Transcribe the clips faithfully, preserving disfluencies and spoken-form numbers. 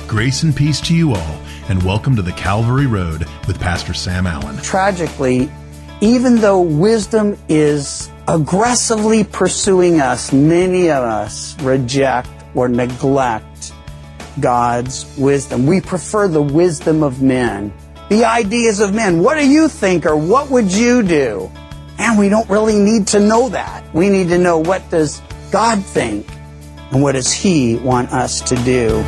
Grace and peace to you all, and welcome to the Calvary Road with Pastor Sam Allen. Tragically, even though wisdom is aggressively pursuing us, many of us reject or neglect God's wisdom. We prefer the wisdom of men, the ideas of men. What do you think, or what would you do? And we don't really need to know that. We need to know, what does God think, and what does He want us to do?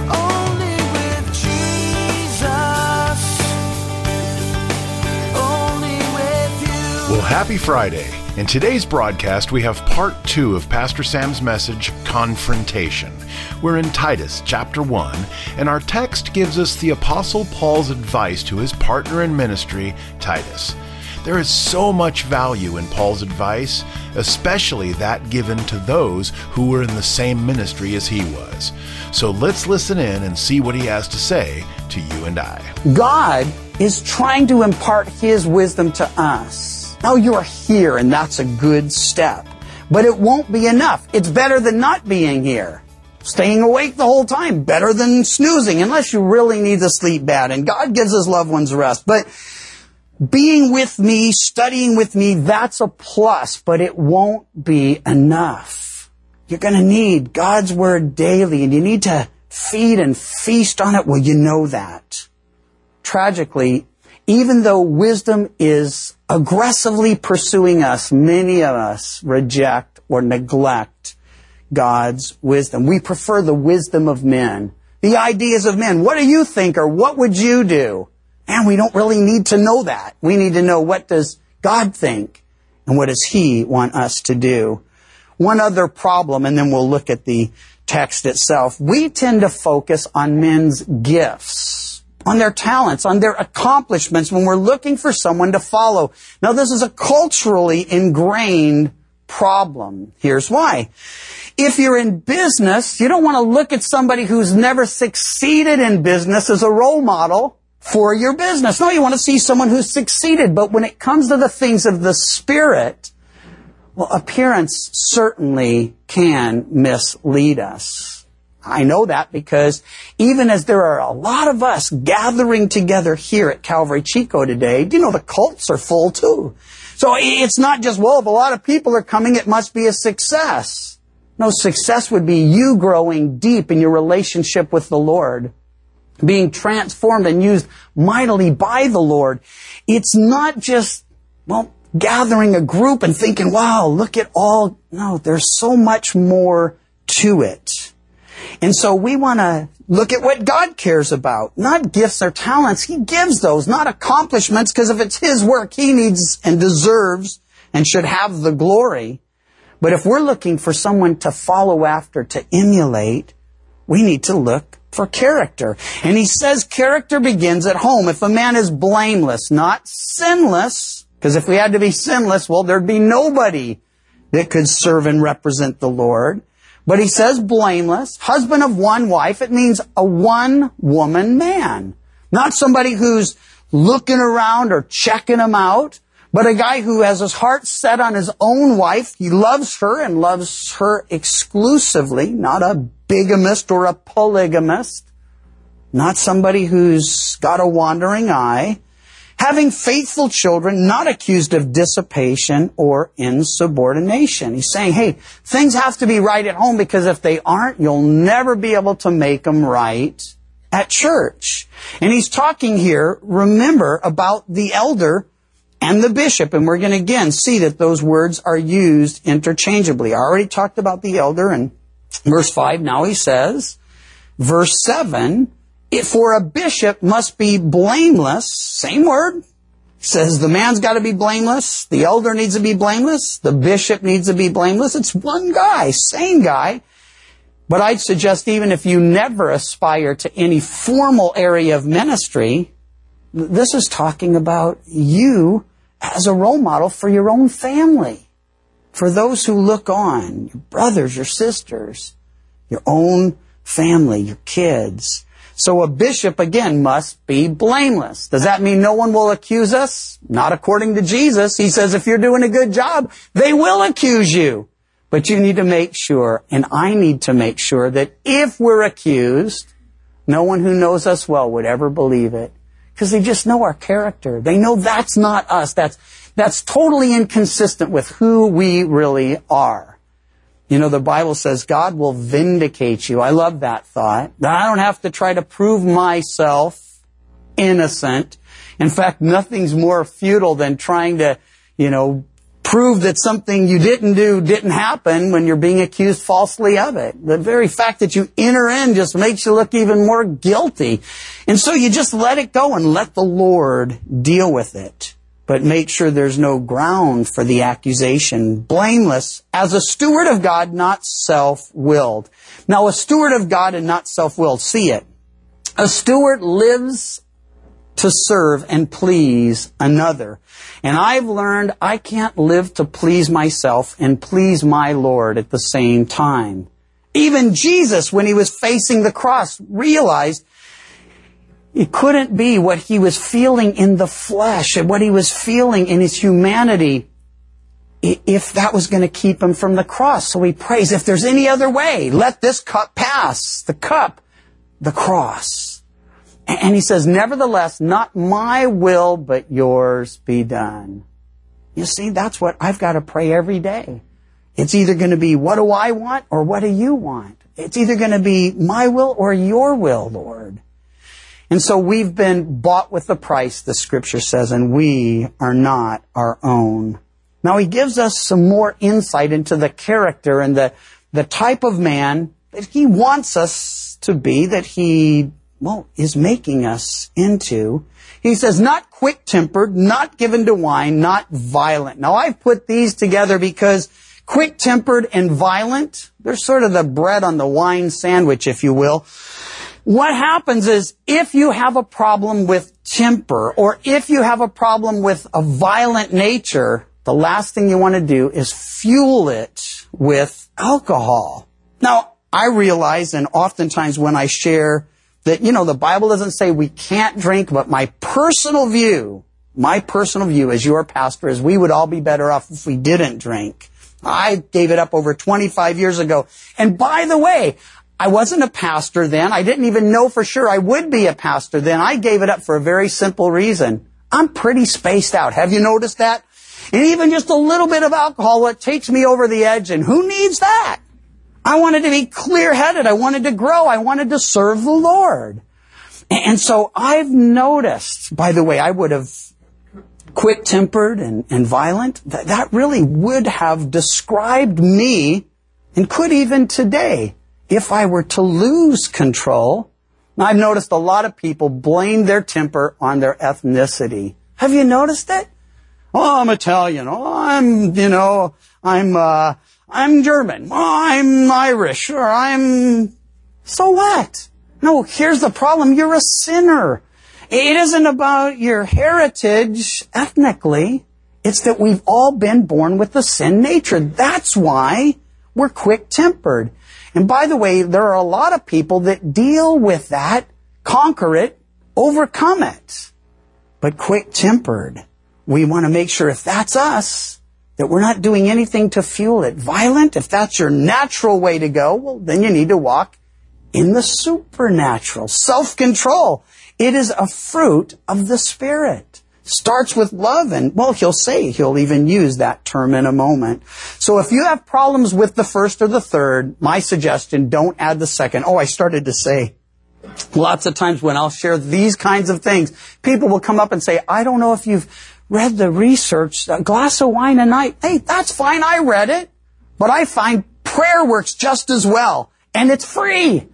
Well, happy Friday. In today's broadcast, we have part two of Pastor Sam's message, Confrontation. We're in Titus chapter one, and our text gives us the Apostle Paul's advice to his partner in ministry, Titus. There is so much value in Paul's advice, especially that given to those who were in the same ministry as he was. So let's listen in and see what he has to say to you and I. God is trying to impart His wisdom to us. Now you're here, and that's a good step. But it won't be enough. It's better than not being here. Staying awake the whole time, better than snoozing, unless you really need to sleep bad. And God gives His loved ones rest. But being with me, studying with me, that's a plus, but it won't be enough. You're going to need God's Word daily, and you need to feed and feast on it. Well, you know that. Tragically, even though wisdom is aggressively pursuing us, many of us reject or neglect God's wisdom. We prefer the wisdom of men, the ideas of men. What do you think, or what would you do? And we don't really need to know that. We need to know, what does God think, and what does He want us to do? One other problem, and then we'll look at the text itself. We tend to focus on men's gifts, on their talents, on their accomplishments when we're looking for someone to follow. Now, this is a culturally ingrained problem. Here's why. If you're in business, you don't want to look at somebody who's never succeeded in business as a role model for your business. No, you want to see someone who's succeeded. But when it comes to the things of the Spirit, well, appearance certainly can mislead us. I know that because even as there are a lot of us gathering together here at Calvary Chico today, you know, the cults are full too. So it's not just, well, if a lot of people are coming, it must be a success. No, success would be you growing deep in your relationship with the Lord, being transformed and used mightily by the Lord. It's not just, well, gathering a group and thinking, wow, look at all. No, there's so much more to it. And so we want to look at what God cares about, not gifts or talents. He gives those, not accomplishments, because if it's His work, He needs and deserves and should have the glory. But if we're looking for someone to follow after, to emulate, we need to look for character. And he says character begins at home. If a man is blameless, not sinless, because if we had to be sinless, well, there'd be nobody that could serve and represent the Lord. But he says blameless, husband of one wife. It means a one-woman man. Not somebody who's looking around or checking them out, but a guy who has his heart set on his own wife. He loves her and loves her exclusively, not a bigamist or a polygamist, not somebody who's got a wandering eye. Having faithful children, not accused of dissipation or insubordination. He's saying, hey, things have to be right at home, because if they aren't, you'll never be able to make them right at church. And he's talking here, remember, about the elder and the bishop. And we're going to again see that those words are used interchangeably. I already talked about the elder in verse five. Now he says, verse seven, for a bishop must be blameless. Same word. He says the man's got to be blameless. The elder needs to be blameless. The bishop needs to be blameless. It's one guy, same guy. But I'd suggest even if you never aspire to any formal area of ministry, this is talking about you as a role model for your own family, for those who look on, your brothers, your sisters, your own family, your kids. So a bishop, again, must be blameless. Does that mean no one will accuse us? Not according to Jesus. He says if you're doing a good job, they will accuse you. But you need to make sure, and I need to make sure, that if we're accused, No one who knows us well would ever believe it. Because they just know our character. They know that's not us. That's, that's totally inconsistent with who we really are. You know, the Bible says God will vindicate you. I love that thought. That I don't have to try to prove myself innocent. In fact, nothing's more futile than trying to, you know, prove that something you didn't do didn't happen when you're being accused falsely of it. The very fact that you enter in just makes you look even more guilty. And so you just let it go and let the Lord deal with it. But make sure there's no ground for the accusation. Blameless as a steward of God, not self-willed. Now, a steward of God and not self-willed. See it. A steward lives to serve and please another. And I've learned I can't live to please myself and please my Lord at the same time. Even Jesus, when he was facing the cross, realized it couldn't be what he was feeling in the flesh and what he was feeling in his humanity if that was going to keep him from the cross. So he prays, if there's any other way, let this cup pass. The cup, the cross. And he says, nevertheless, not my will, but yours be done. You see, that's what I've got to pray every day. It's either going to be, what do I want, or what do you want? It's either going to be my will or your will, Lord. And so we've been bought with a price, the Scripture says, and we are not our own. Now, he gives us some more insight into the character and the, the type of man that he wants us to be, that he well, is making us into. He says, not quick-tempered, not given to wine, not violent. Now, I've put these together because quick-tempered and violent, they're sort of the bread on the wine sandwich, if you will. What happens is, if you have a problem with temper, or if you have a problem with a violent nature, the last thing you want to do is fuel it with alcohol. Now, I realize, and oftentimes when I share that, you know, the Bible doesn't say we can't drink, but my personal view, my personal view as your pastor is we would all be better off if we didn't drink. I gave it up over twenty-five years ago. And by the way, I wasn't a pastor then. I didn't even know for sure I would be a pastor then. I gave it up for a very simple reason. I'm pretty spaced out. Have you noticed that? And even just a little bit of alcohol, what takes me over the edge, and who needs that? I wanted to be clear-headed. I wanted to grow. I wanted to serve the Lord. And so I've noticed, by the way, I would have quick-tempered and, and violent. That, that really would have described me, and could even today, if I were to lose control. Now, I've noticed a lot of people blame their temper on their ethnicity. Have you noticed it? Oh, I'm Italian. Oh, I'm, you know, I'm, uh, I'm German. Oh, I'm Irish. Or I'm... So what? No, here's the problem. You're a sinner. It isn't about your heritage ethnically. It's that we've all been born with the sin nature. That's why we're quick-tempered. And by the way, there are a lot of people that deal with that, conquer it, overcome it. But quick-tempered, we want to make sure if that's us, that we're not doing anything to fuel it. Violent, if that's your natural way to go, well, then you need to walk in the supernatural. Self-control. It is a fruit of the Spirit. Starts with love, and, well, he'll say, he'll even use that term in a moment. So if you have problems with the first or the third, my suggestion, don't add the second. Oh, I started to say, lots of times when I'll share these kinds of things, people will come up and say, I don't know if you've read the research, a glass of wine a night. Hey, that's fine, I read it. But I find prayer works just as well. And it's free.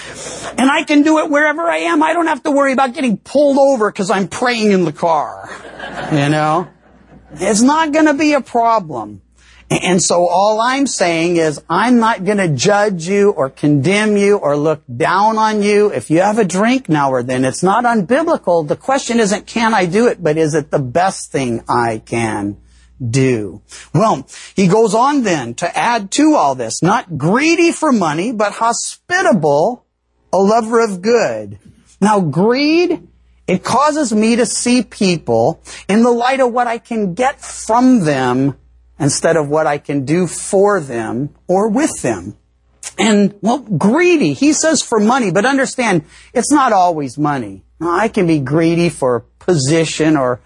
And I can do it wherever I am. I don't have to worry about getting pulled over because I'm praying in the car. You know? It's not going to be a problem. And so all I'm saying is I'm not going to judge you or condemn you or look down on you. If you have a drink now or then, it's not unbiblical. The question isn't can I do it, but is it the best thing I can do? Well, he goes on then to add to all this, not greedy for money, but hospitable, a lover of good. Now, greed, it causes me to see people in the light of what I can get from them instead of what I can do for them or with them. And, well, greedy. He says for money, but understand, it's not always money. I can be greedy for position or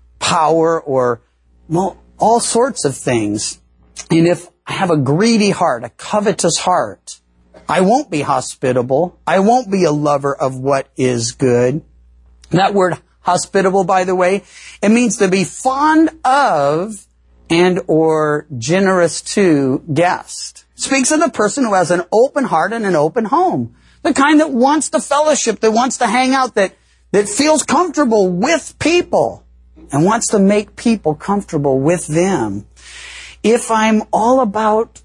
power or, well, all sorts of things. And if I have a greedy heart, a covetous heart, I won't be hospitable. I won't be a lover of what is good. That word hospitable, by the way, it means to be fond of and or generous to guest. Speaks of the person who has an open heart and an open home. The kind that wants to fellowship, that wants to hang out, that, that feels comfortable with people and wants to make people comfortable with them. If I'm all about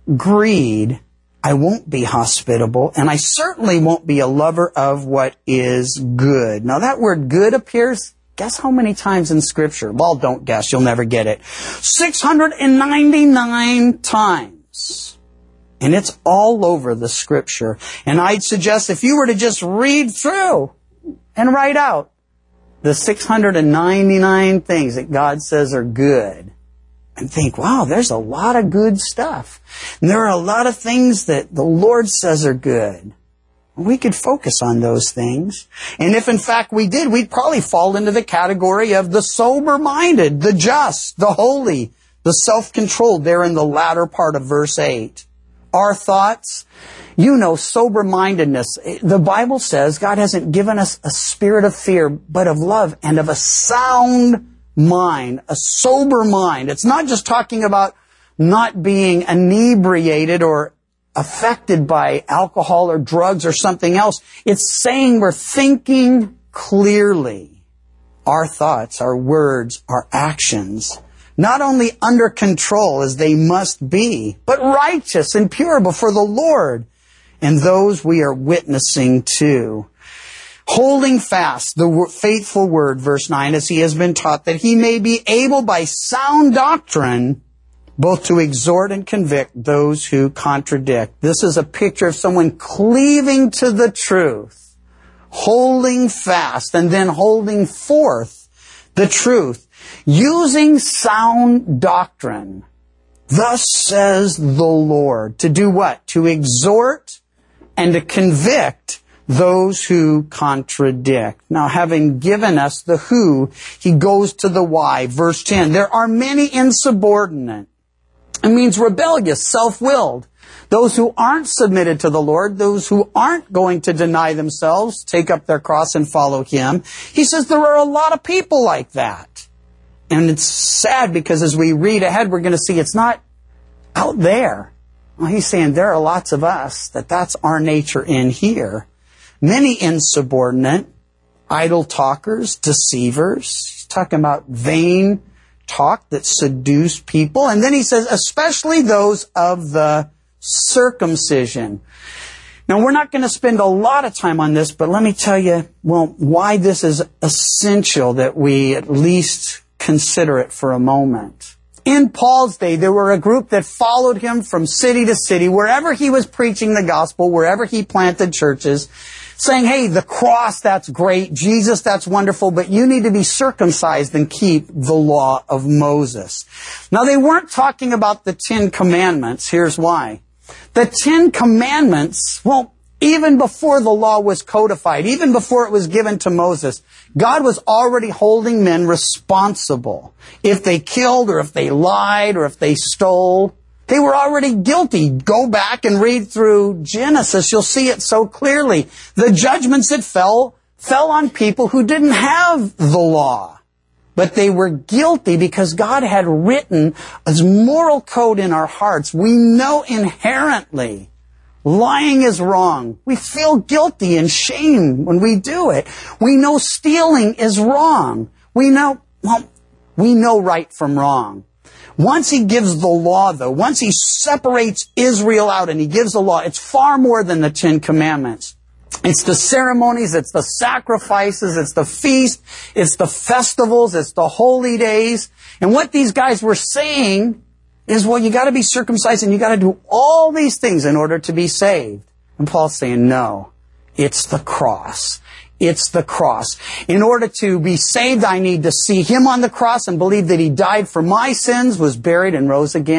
greed, I won't be hospitable, and I certainly won't be a lover of what is good. Now that word good appears, guess how many times in Scripture? Well, don't guess, you'll never get it. six hundred ninety-nine times. And it's all over the Scripture. And I'd suggest if you were to just read through and write out the six hundred ninety-nine things that God says are good, and think, wow, there's a lot of good stuff. And there are a lot of things that the Lord says are good. We could focus on those things. And if in fact we did, we'd probably fall into the category of the sober-minded, the just, the holy, the self-controlled there in the latter part of verse eight. Our thoughts, you know, sober-mindedness. The Bible says God hasn't given us a spirit of fear, but of love and of a sound mind, a sober mind. It's not just talking about not being inebriated or affected by alcohol or drugs or something else. It's saying we're thinking clearly. Our thoughts, our words, our actions, not only under control as they must be, but righteous and pure before the Lord and those we are witnessing to. Holding fast the faithful word, verse nine, as he has been taught, that he may be able by sound doctrine both to exhort and convict those who contradict. This is a picture of someone cleaving to the truth, holding fast, and then holding forth the truth, using sound doctrine. Thus says the Lord. To do what? To exhort and to convict those who contradict. Now, having given us the who, he goes to the why. Verse ten, there are many insubordinate. It means rebellious, self-willed. Those who aren't submitted to the Lord, those who aren't going to deny themselves, take up their cross and follow him. He says there are a lot of people like that. And it's sad because as we read ahead, we're going to see it's not out there. Well, he's saying there are lots of us, that that's our nature in here. Many insubordinate, idle talkers, deceivers. He's talking about vain talk that seduce people. And then he says, especially those of the circumcision. Now, we're not going to spend a lot of time on this, but let me tell you, well, why this is essential that we at least consider it for a moment. In Paul's day, there were a group that followed him from city to city, wherever he was preaching the gospel, wherever he planted churches, saying, hey, the cross, that's great. Jesus, that's wonderful, but you need to be circumcised and keep the law of Moses. Now, they weren't talking about the Ten Commandments. Here's why. The Ten Commandments, well, even before the law was codified, even before it was given to Moses, God was already holding men responsible. If they killed or if they lied or if they stole, they were already guilty. Go back and read through Genesis. You'll see it so clearly. The judgments that fell, fell on people who didn't have the law. But they were guilty because God had written His moral code in our hearts. We know inherently lying is wrong. We feel guilty and shame when we do it. We know stealing is wrong. We know, well, we know right from wrong. Once he gives the law, though, once he separates Israel out and he gives the law, it's far more than the Ten Commandments. It's the ceremonies, it's the sacrifices, it's the feast, it's the festivals, it's the holy days. And what these guys were saying is, well, you got to be circumcised and you got to do all these things in order to be saved. And Paul's saying, no, it's the cross. It's the cross. In order to be saved, I need to see Him on the cross and believe that He died for my sins, was buried, and rose again.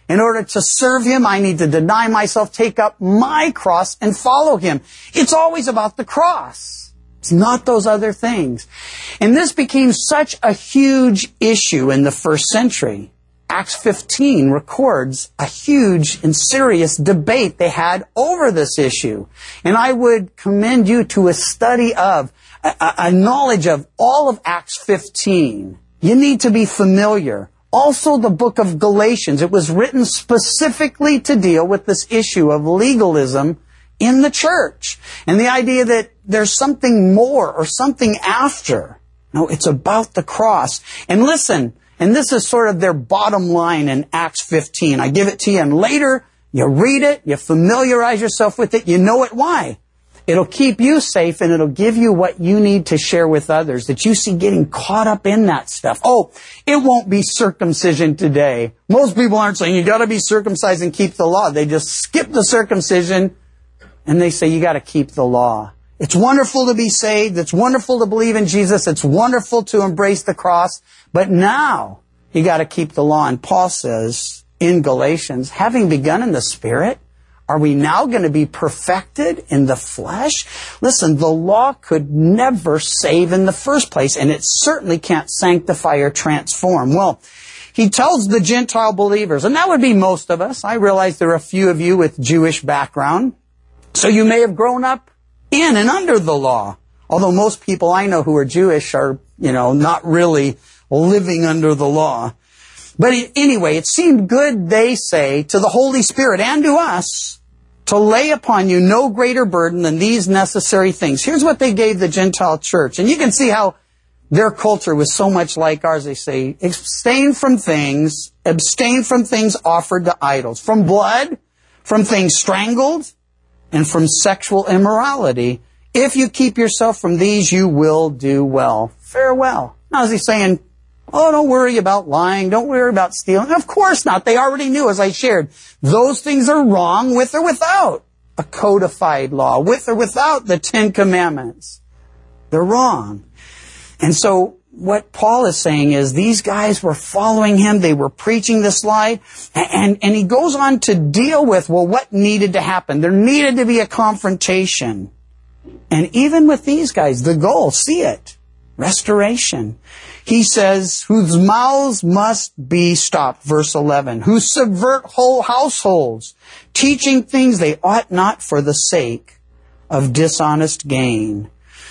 In order to serve Him, I need to deny myself, take up my cross, and follow Him. It's always about the cross. It's not those other things. And this became such a huge issue in the first century. Acts fifteen records a huge and serious debate they had over this issue. And I would commend you to a study of, a, a knowledge of all of Acts fifteen. You need to be familiar. Also the book of Galatians. It was written specifically to deal with this issue of legalism in the church. And the idea that there's something more or something after. No, it's about the cross. And listen, and this is sort of their bottom line in Acts fifteen. I give it to you, and later you read it, you familiarize yourself with it, you know it. Why? It'll keep you safe, and it'll give you what you need to share with others that you see getting caught up in that stuff. Oh, it won't be circumcision today. Most people aren't saying you got to be circumcised and keep the law. They just skip the circumcision and they say you got to keep the law. It's wonderful to be saved. It's wonderful to believe in Jesus. It's wonderful to embrace the cross. But now you got to keep the law. And Paul says in Galatians, having begun in the Spirit, are we now going to be perfected in the flesh? Listen, the law could never save in the first place, and it certainly can't sanctify or transform. Well, he tells the Gentile believers, and that would be most of us. I realize there are a few of you with Jewish background, so you may have grown up in and under the law. Although most people I know who are Jewish are, you know, not really living under the law. But anyway, it seemed good, they say, to the Holy Spirit and to us to lay upon you no greater burden than these necessary things. Here's what they gave the Gentile church. And you can see how their culture was so much like ours. They say, abstain from things, abstain from things offered to idols, from blood, from things strangled, and from sexual immorality. If you keep yourself from these, you will do well. Farewell. Now is he saying, oh, don't worry about lying. Don't worry about stealing. Of course not. They already knew, as I shared. Those things are wrong with or without a codified law, with or without the Ten Commandments. They're wrong. And so what Paul is saying is these guys were following him. They were preaching this lie. And, and he goes on to deal with, well, what needed to happen? There needed to be a confrontation. And even with these guys, the goal, see it, restoration. He says, whose mouths must be stopped, verse eleven, who subvert whole households, teaching things they ought not for the sake of dishonest gain.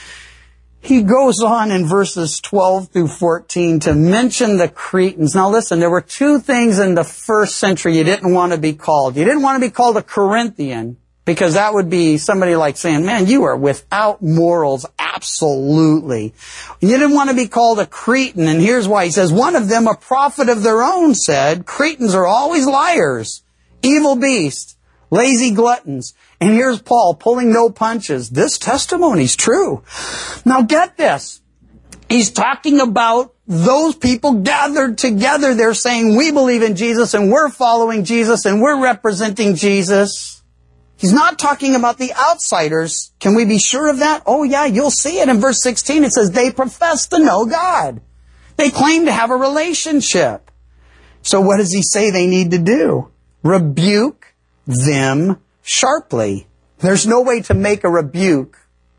He goes on in verses twelve through fourteen to mention the Cretans. Now listen, there were two things in the first century you didn't want to be called. You didn't want to be called a Corinthian, because that would be somebody like saying, man, you are without morals, absolutely. You didn't want to be called a Cretan, and here's why. He says, one of them, a prophet of their own, said, Cretans are always liars, evil beasts, lazy gluttons. And here's Paul pulling no punches. This testimony's true. Now get this. He's talking about those people gathered together. They're saying, we believe in Jesus, and we're following Jesus, and we're representing Jesus. He's not talking about the outsiders. Can we be sure of that? Oh yeah, you'll see it in verse sixteen. It says they profess to know God. They claim to have a relationship. So what does he say they need to do? Rebuke them sharply. There's no way to make a rebuke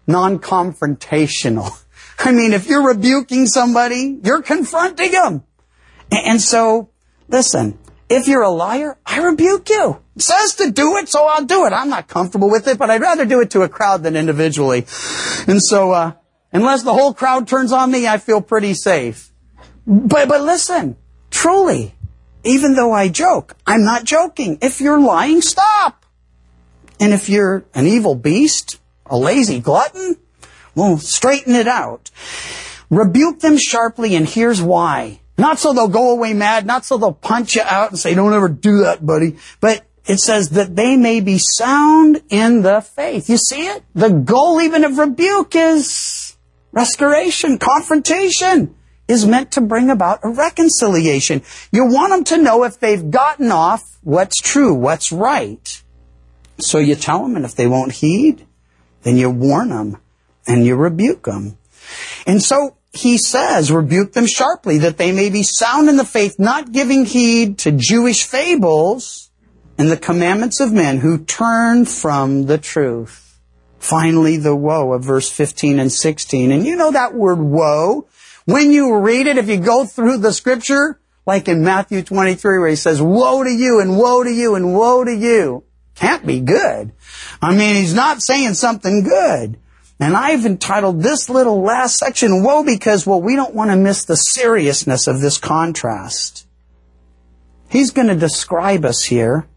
non-confrontational. I mean, if you're rebuking somebody, you're confronting them. And so, listen, if you're a liar, I rebuke you. It says to do it, so I'll do it. I'm not comfortable with it, but I'd rather do it to a crowd than individually. And so, uh, unless the whole crowd turns on me, I feel pretty safe. But, but listen, truly, even though I joke, I'm not joking. If you're lying, stop. And if you're an evil beast, a lazy glutton, well, straighten it out. Rebuke them sharply, and here's why. Not so they'll go away mad, not so they'll punch you out and say, don't ever do that, buddy. But it says that they may be sound in the faith. You see it? The goal even of rebuke is restoration, confrontation is meant to bring about a reconciliation. You want them to know if they've gotten off what's true, what's right. So you tell them, and if they won't heed, then you warn them and you rebuke them. And so he says, rebuke them sharply, that they may be sound in the faith, not giving heed to Jewish fables and the commandments of men who turn from the truth. Finally, the woe of verse fifteen and sixteen. And you know that word woe? When you read it, if you go through the scripture, like in Matthew twenty-three, where he says, woe to you, and woe to you, and woe to you. Can't be good. I mean, he's not saying something good. And I've entitled this little last section, woe, because, well, we don't want to miss the seriousness of this contrast. He's going to describe us here,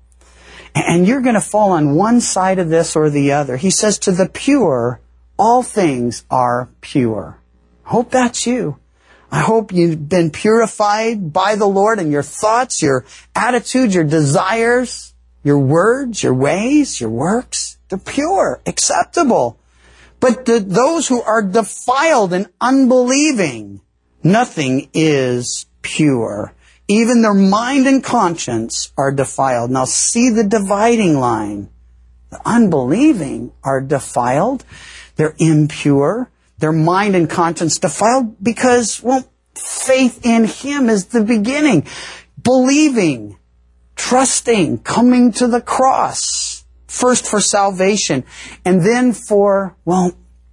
and you're going to fall on one side of this or the other. He says, to the pure, all things are pure. I hope that's you. I hope you've been purified by the Lord in your thoughts, your attitudes, your desires, your words, your ways, your works. They're pure, acceptable. But the, those who are defiled and unbelieving, nothing is pure. Even their mind and conscience are defiled. Now see the dividing line. The unbelieving are defiled. They're impure. Their mind and conscience defiled because, well, faith in Him is the beginning. Believing, trusting, coming to the cross. First for salvation, and then for, well,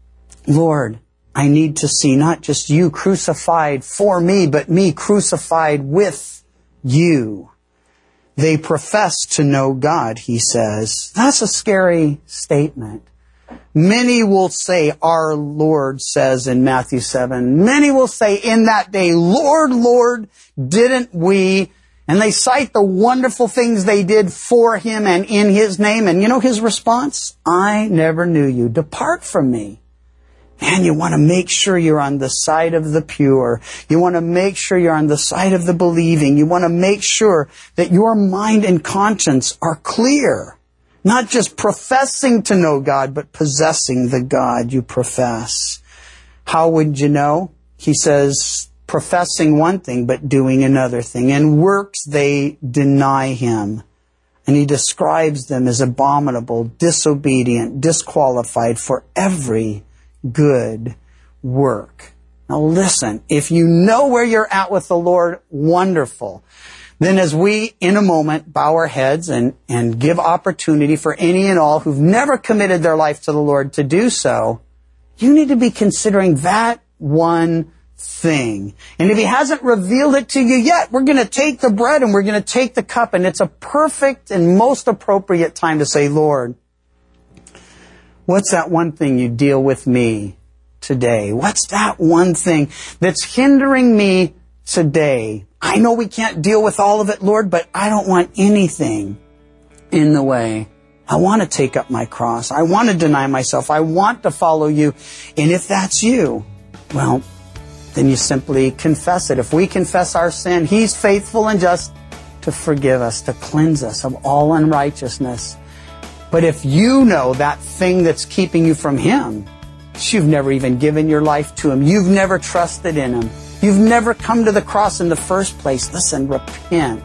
Lord, I need to see not just you crucified for me, but me crucified with you. They profess to know God, he says. That's a scary statement. Many will say, our Lord says in Matthew seven, many will say in that day, Lord, Lord, didn't we? And they cite the wonderful things they did for Him and in His name. And you know His response? I never knew you. Depart from me. Man, you want to make sure you're on the side of the pure. You want to make sure you're on the side of the believing. You want to make sure that your mind and conscience are clear. Not just professing to know God, but possessing the God you profess. How would you know? He says, professing one thing, but doing another thing. In works, they deny Him. And He describes them as abominable, disobedient, disqualified for every good work. Now listen, if you know where you're at with the Lord, wonderful. Then as we, in a moment, bow our heads and, and give opportunity for any and all who've never committed their life to the Lord to do so, you need to be considering that one thing. And if He hasn't revealed it to you yet, we're going to take the bread and we're going to take the cup, and it's a perfect and most appropriate time to say, Lord, what's that one thing you deal with me today? What's that one thing that's hindering me today? I know we can't deal with all of it, Lord, but I don't want anything in the way. I want to take up my cross. I want to deny myself. I want to follow you. And if that's you, well, then you simply confess it. If we confess our sin, He's faithful and just to forgive us, to cleanse us of all unrighteousness. But if you know that thing that's keeping you from Him, you've never even given your life to Him. You've never trusted in Him. You've never come to the cross in the first place. Listen, repent,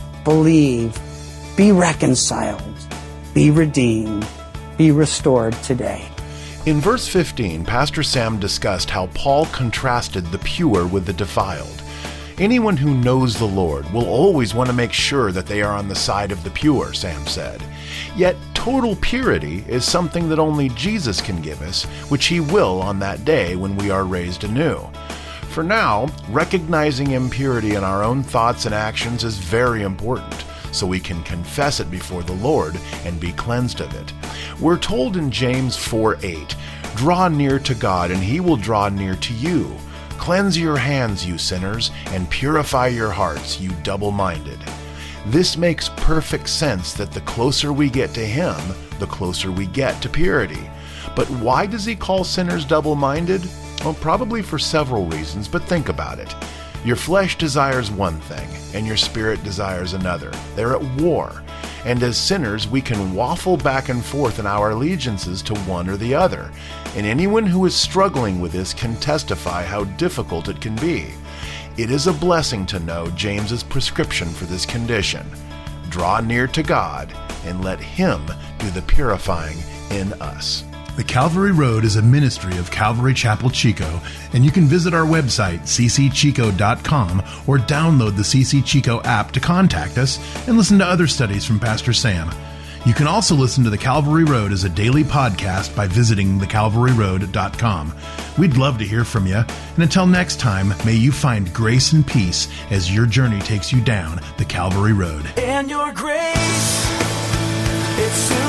believe, be reconciled, be redeemed, be restored today. In verse fifteen, Pastor Sam discussed how Paul contrasted the pure with the defiled. Anyone who knows the Lord will always want to make sure that they are on the side of the pure, Sam said. Yet total purity is something that only Jesus can give us, which He will on that day when we are raised anew. For now, recognizing impurity in our own thoughts and actions is very important, so we can confess it before the Lord and be cleansed of it. We're told in James four eight, draw near to God and He will draw near to you. Cleanse your hands, you sinners, and purify your hearts, you double-minded. This makes perfect sense that the closer we get to Him, the closer we get to purity. But why does He call sinners double-minded? Well, probably for several reasons, but think about it. Your flesh desires one thing, and your spirit desires another. They're at war. And as sinners, we can waffle back and forth in our allegiances to one or the other. And anyone who is struggling with this can testify how difficult it can be. It is a blessing to know James's prescription for this condition. Draw near to God and let Him do the purifying in us. The Calvary Road is a ministry of Calvary Chapel Chico, and you can visit our website, c c chico dot com, or download the C C Chico app to contact us and listen to other studies from Pastor Sam. You can also listen to The Calvary Road as a daily podcast by visiting the calvary road dot com. We'd love to hear from you, and until next time, may you find grace and peace as your journey takes you down the Calvary Road. And your grace, it's